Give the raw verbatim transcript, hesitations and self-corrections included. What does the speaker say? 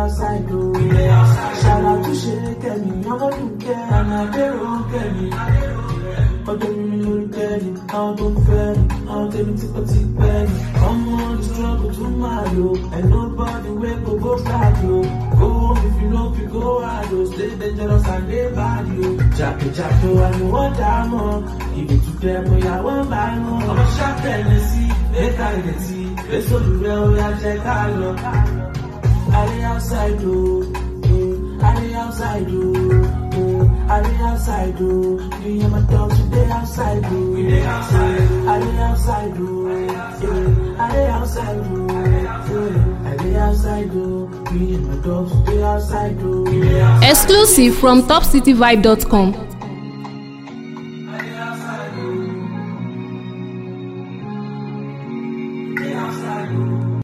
outside, oh. We dey outside. Shout out to Shake me, I'm a new girl, and I dey wrong me. But don't me look at it, I don't fair it, I don't tell me to put it back. I'm on the struggle to my low, and nobody will go go back, yo. Go home if you know if you go out, yo. Stay dangerous and they bad, yo. Jack, jack, yo, I know what I'm on. If you to them, I won't buy more. I'm a sharp Tennessee, they can't get see. They so do well, we are check out, I lay outside, oh. I lay outside, oh. I lay outside, oh. Me and my dogs, we dey outside, oh. We dey outside. I lay outside, oh. I lay outside, oh. I lay outside, oh. Me and my dogs, we dey outside, oh. Exclusive from top city vibe dot com.